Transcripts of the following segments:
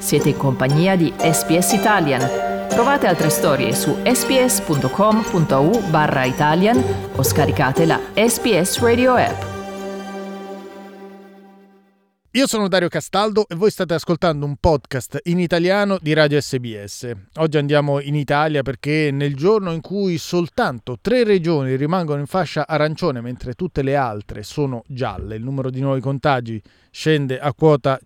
Siete in compagnia di SPS Italian. Trovate altre storie su sps.com.au/Italian o scaricate la SPS Radio app. Io sono Dario Castaldo e voi state ascoltando un podcast in italiano di Radio SBS. Oggi andiamo in Italia perché nel giorno in cui soltanto 3 regioni rimangono in fascia arancione mentre tutte le altre sono gialle, il numero di nuovi contagi scende a quota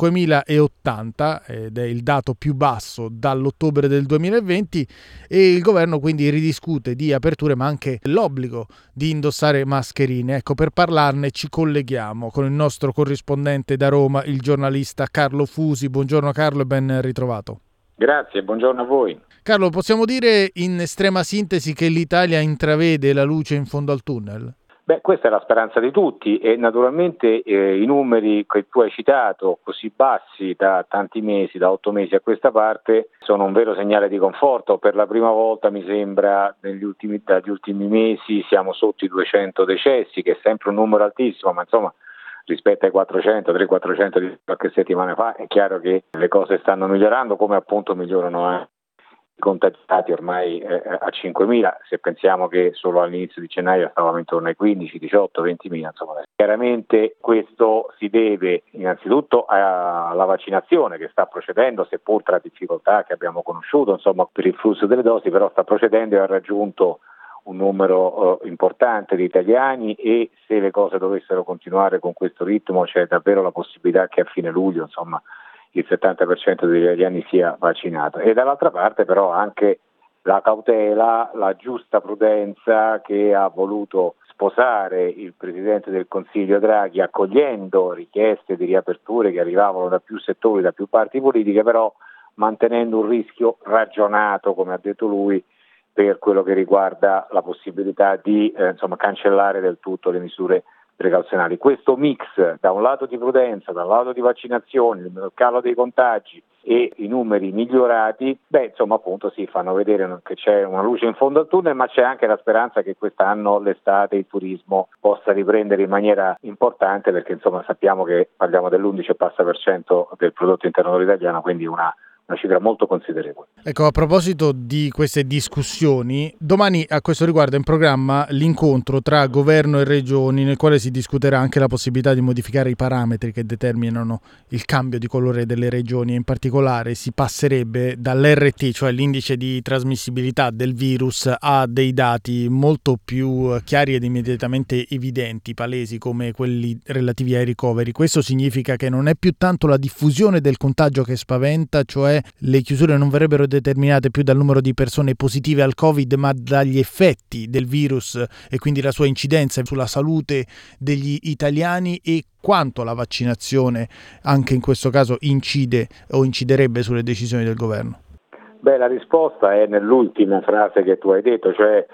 5.080 ed è il dato più basso dall'ottobre del 2020 e il governo quindi ridiscute di aperture ma anche l'obbligo di indossare mascherine. Ecco, per parlarne ci colleghiamo con il nostro corrispondente da Roma, il giornalista Carlo Fusi. Buongiorno Carlo e ben ritrovato. Grazie, buongiorno a voi. Carlo, possiamo dire in estrema sintesi che l'Italia intravede la luce in fondo al tunnel? Beh, questa è la speranza di tutti e naturalmente i numeri che tu hai citato, così bassi da tanti mesi, da 8 mesi a questa parte, sono un vero segnale di conforto. Per la prima volta, mi sembra, dagli ultimi mesi siamo sotto i 200 decessi, che è sempre un numero altissimo, ma insomma rispetto ai 300-400 di qualche settimana fa è chiaro che le cose stanno migliorando, come appunto migliorano i contagiati ormai a 5.000, se pensiamo che solo all'inizio di gennaio stavamo intorno ai 15, 18, 20.000, insomma. Chiaramente questo si deve innanzitutto alla vaccinazione che sta procedendo, seppur tra difficoltà che abbiamo conosciuto, insomma, per il flusso delle dosi, però sta procedendo e ha raggiunto un numero importante di italiani e se le cose dovessero continuare con questo ritmo c'è davvero la possibilità che a fine luglio, insomma, il 70% degli italiani sia vaccinato. E dall'altra parte però anche la cautela, la giusta prudenza che ha voluto sposare il Presidente del Consiglio Draghi, accogliendo richieste di riaperture che arrivavano da più settori, da più parti politiche, però mantenendo un rischio ragionato, come ha detto lui, per quello che riguarda la possibilità di cancellare del tutto le misure precauzionali. Questo mix, da un lato di prudenza, da un lato di vaccinazioni, il calo dei contagi e i numeri migliorati, appunto si fanno vedere che c'è una luce in fondo al tunnel, ma c'è anche la speranza che quest'anno l'estate il turismo possa riprendere in maniera importante, perché insomma sappiamo che parliamo dell'11% del prodotto interno lordo italiano, quindi una cifra molto considerevole. Ecco, a proposito di queste discussioni, domani a questo riguardo è in programma l'incontro tra governo e regioni, nel quale si discuterà anche la possibilità di modificare i parametri che determinano il cambio di colore delle regioni e in particolare si passerebbe dall'RT, cioè l'indice di trasmissibilità del virus, a dei dati molto più chiari ed immediatamente evidenti, palesi, come quelli relativi ai ricoveri. Questo significa che non è più tanto la diffusione del contagio che spaventa, cioè le chiusure non verrebbero determinate più dal numero di persone positive al Covid, ma dagli effetti del virus e quindi la sua incidenza sulla salute degli italiani e quanto la vaccinazione anche in questo caso incide o inciderebbe sulle decisioni del governo. Beh, la risposta è nell'ultima frase che tu hai detto, cioè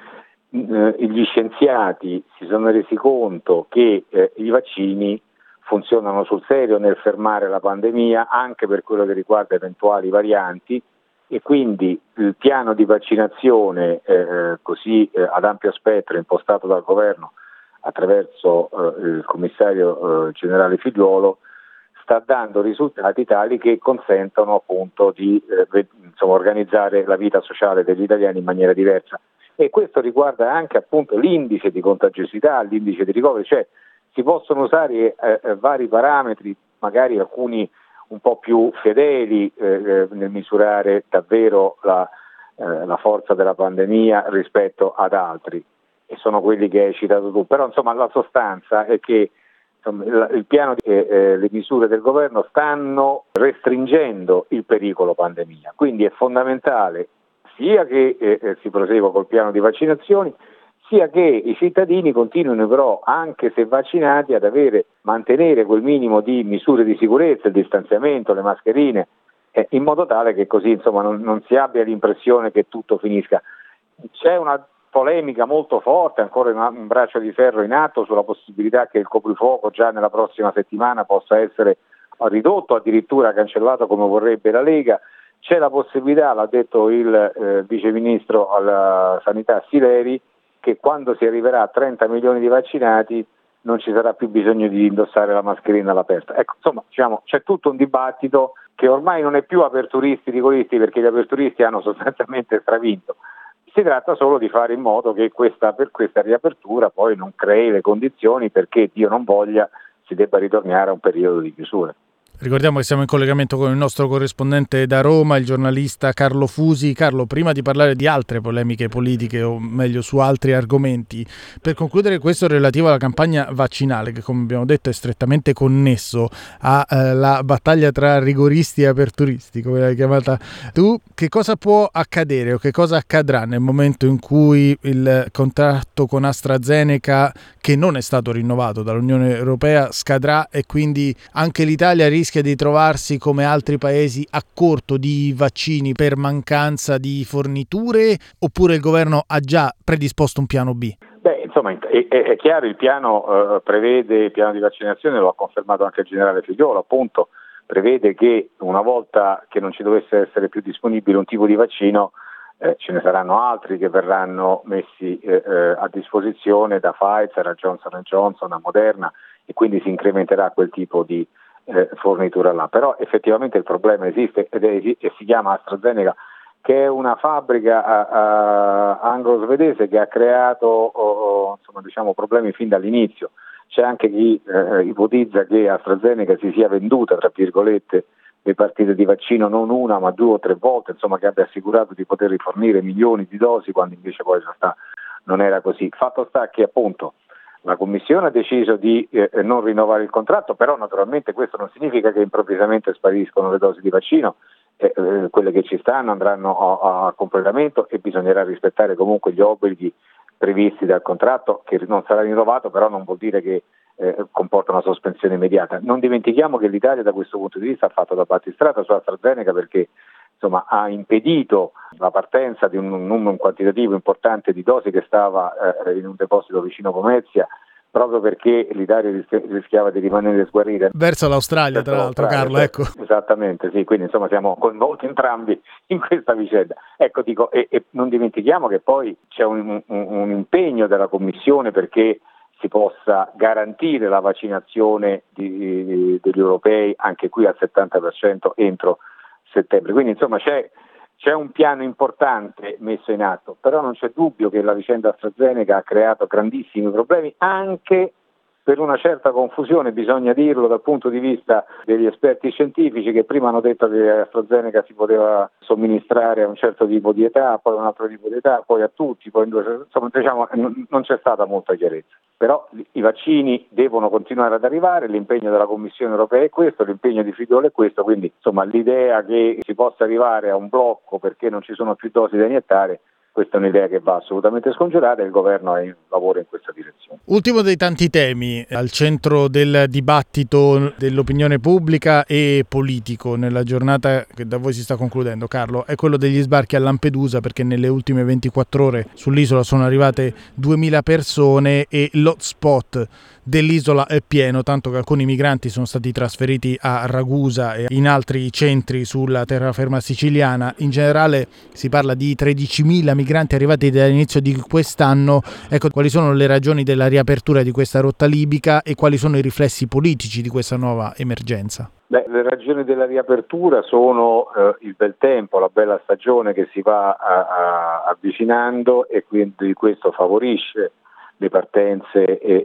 gli scienziati si sono resi conto che i vaccini funzionano sul serio nel fermare la pandemia anche per quello che riguarda eventuali varianti e quindi il piano di vaccinazione ad ampio spettro impostato dal governo attraverso il commissario generale Figliuolo sta dando risultati tali che consentono appunto di organizzare la vita sociale degli italiani in maniera diversa e questo riguarda anche appunto l'indice di contagiosità, l'indice di ricoveri, cioè si possono usare vari parametri, magari alcuni un po' più fedeli nel misurare davvero la forza della pandemia rispetto ad altri, e sono quelli che hai citato tu. Però insomma la sostanza è che il piano le misure del governo stanno restringendo il pericolo pandemia, quindi è fondamentale sia che si prosegua col piano di vaccinazioni, sia che i cittadini continuino però, anche se vaccinati, ad mantenere quel minimo di misure di sicurezza, il distanziamento, le mascherine, in modo tale che così non si abbia l'impressione che tutto finisca. C'è una polemica molto forte, ancora un braccio di ferro in atto sulla possibilità che il coprifuoco già nella prossima settimana possa essere ridotto, addirittura cancellato come vorrebbe la Lega. C'è la possibilità, l'ha detto il viceministro alla sanità Sileri, che quando si arriverà a 30 milioni di vaccinati non ci sarà più bisogno di indossare la mascherina all'aperto. Ecco, insomma, c'è tutto un dibattito che ormai non è più aperturisti-rigoristi, perché gli aperturisti hanno sostanzialmente stravinto. Si tratta solo di fare in modo che per questa riapertura poi non crei le condizioni perché, Dio non voglia, si debba ritornare a un periodo di chiusura. Ricordiamo che siamo in collegamento con il nostro corrispondente da Roma, il giornalista Carlo Fusi. Carlo, prima di parlare di altre polemiche politiche, o meglio su altri argomenti, per concludere questo relativo alla campagna vaccinale, che come abbiamo detto è strettamente connesso alla battaglia tra rigoristi e aperturisti, come l'hai chiamata tu, che cosa può accadere o che cosa accadrà nel momento in cui il contratto con AstraZeneca, che non è stato rinnovato dall'Unione Europea, scadrà e quindi anche l'Italia rischia di trovarsi come altri paesi a corto di vaccini per mancanza di forniture, oppure il governo ha già predisposto un piano B? Beh, insomma, è chiaro, il piano prevede, il piano di vaccinazione lo ha confermato anche il generale Figliuolo, appunto, prevede che una volta che non ci dovesse essere più disponibile un tipo di vaccino, ce ne saranno altri che verranno messi a disposizione da Pfizer a Johnson & Johnson, a Moderna, e quindi si incrementerà quel tipo di fornitura là. Però effettivamente il problema esiste e si chiama AstraZeneca, che è una fabbrica anglo-svedese che ha creato problemi fin dall'inizio. C'è anche chi ipotizza che AstraZeneca si sia venduta, tra virgolette, le partite di vaccino non una ma 2 o 3 volte, insomma, che abbia assicurato di poter rifornire milioni di dosi, quando invece poi in realtà non era così. Fatto sta che appunto la Commissione ha deciso di non rinnovare il contratto, però naturalmente questo non significa che improvvisamente spariscono le dosi di vaccino, quelle che ci stanno andranno a completamento e bisognerà rispettare comunque gli obblighi previsti dal contratto, che non sarà rinnovato, però non vuol dire che comporta una sospensione immediata. Non dimentichiamo che l'Italia da questo punto di vista ha fatto da battistrada su AstraZeneca, perché insomma ha impedito la partenza di un quantitativo importante di dosi che stava in un deposito vicino Pomezia, proprio perché l'Italia rischiava di rimanere sguarrita verso l'Australia, tra l'altro, Carlo, ecco. Esattamente, sì, quindi insomma siamo coinvolti entrambi in questa vicenda. Ecco, dico, e non dimentichiamo che poi c'è un impegno della Commissione perché si possa garantire la vaccinazione degli europei anche qui al 70% entro settembre. Quindi insomma c'è un piano importante messo in atto, però non c'è dubbio che la vicenda AstraZeneca ha creato grandissimi problemi anche per una certa confusione, bisogna dirlo, dal punto di vista degli esperti scientifici, che prima hanno detto che AstraZeneca si poteva somministrare a un certo tipo di età, poi a un altro tipo di età, poi a tutti, poi insomma, diciamo, non c'è stata molta chiarezza. Però i vaccini devono continuare ad arrivare, l'impegno della Commissione europea è questo, l'impegno di Figliuolo è questo, quindi insomma l'idea che si possa arrivare a un blocco perché non ci sono più dosi da iniettare, questa è un'idea che va assolutamente scongiurata e il governo lavora in questa direzione. Ultimo dei tanti temi al centro del dibattito dell'opinione pubblica e politico nella giornata che da voi si sta concludendo, Carlo, è quello degli sbarchi a Lampedusa, perché nelle ultime 24 ore sull'isola sono arrivate 2000 persone e l'hotspot dell'isola è pieno, tanto che alcuni migranti sono stati trasferiti a Ragusa e in altri centri sulla terraferma siciliana. In generale si parla di 13.000 migranti arrivati dall'inizio di quest'anno. Ecco, quali sono le ragioni della riapertura di questa rotta libica e quali sono i riflessi politici di questa nuova emergenza? Beh, le ragioni della riapertura sono il bel tempo, la bella stagione che si va avvicinando, e quindi questo favorisce le partenze e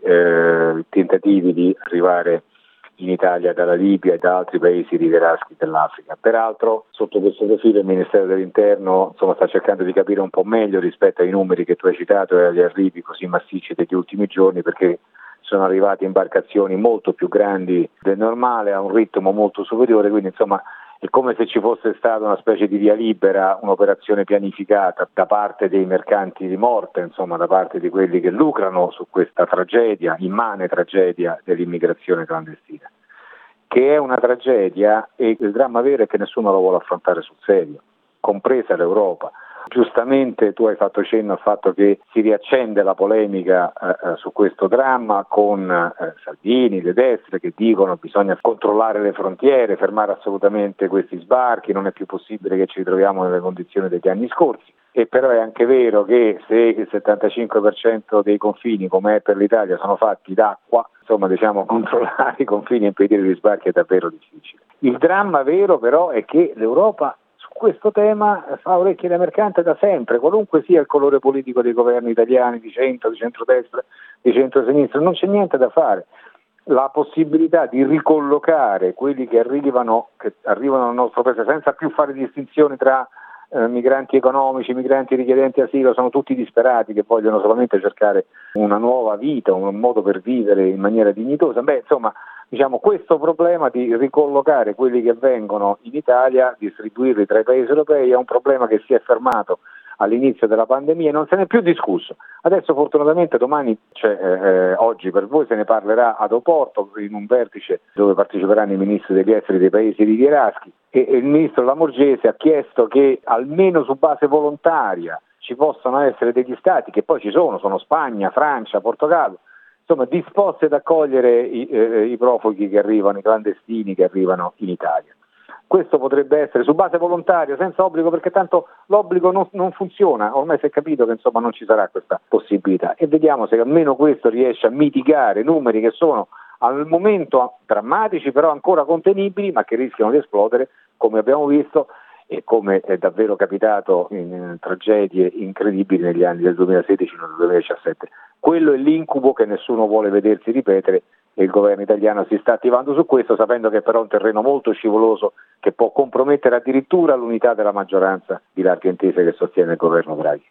i tentativi di arrivare in Italia dalla Libia e da altri paesi rivieraschi dell'Africa. Peraltro, sotto questo profilo il Ministero dell'Interno sta cercando di capire un po' meglio rispetto ai numeri che tu hai citato e agli arrivi così massicci degli ultimi giorni, perché sono arrivate imbarcazioni molto più grandi del normale, a un ritmo molto superiore, quindi insomma è come se ci fosse stata una specie di via libera, un'operazione pianificata da parte dei mercanti di morte, insomma da parte di quelli che lucrano su questa tragedia, immane tragedia dell'immigrazione clandestina, che è una tragedia, e il dramma vero è che nessuno lo vuole affrontare sul serio, compresa l'Europa. Giustamente tu hai fatto cenno al fatto che si riaccende la polemica su questo dramma con Salvini, le destre che dicono che bisogna controllare le frontiere, fermare assolutamente questi sbarchi, non è più possibile che ci ritroviamo nelle condizioni degli anni scorsi. E però è anche vero che se il 75% dei confini, come è per l'Italia, sono fatti d'acqua, controllare i confini e impedire gli sbarchi è davvero difficile. Il dramma vero però è che l'Europa su questo tema fa orecchie da mercante da sempre, qualunque sia il colore politico dei governi italiani, di centro, di centrodestra, di centrosinistra, non c'è niente da fare. La possibilità di ricollocare quelli che arrivano nel nostro paese senza più fare distinzioni tra migranti economici, migranti richiedenti asilo, sono tutti disperati che vogliono solamente cercare una nuova vita, un modo per vivere in maniera dignitosa. Questo problema di ricollocare quelli che vengono in Italia, distribuirli tra i paesi europei, è un problema che si è fermato all'inizio della pandemia e non se ne è più discusso. Adesso fortunatamente oggi per voi se ne parlerà ad Oporto in un vertice dove parteciperanno i ministri degli esteri dei paesi rivieraschi e il ministro Lamorgese ha chiesto che almeno su base volontaria ci possano essere degli stati che poi ci sono Spagna, Francia, Portogallo, insomma disposti ad accogliere i profughi che arrivano, i clandestini che arrivano in Italia. Questo potrebbe essere su base volontaria, senza obbligo, perché tanto l'obbligo non funziona, ormai si è capito che non ci sarà questa possibilità e vediamo se almeno questo riesce a mitigare numeri che sono al momento drammatici, però ancora contenibili, ma che rischiano di esplodere, come abbiamo visto e come è davvero capitato in tragedie incredibili negli anni del 2016 e del 2017. Quello è l'incubo che nessuno vuole vedersi ripetere e il governo italiano si sta attivando su questo, sapendo che però è un terreno molto scivoloso che può compromettere addirittura l'unità della maggioranza di larghe intese che sostiene il governo Draghi.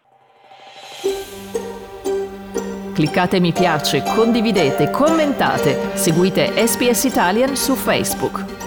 Cliccate mi piace, condividete, commentate, seguite SPS Italian su Facebook.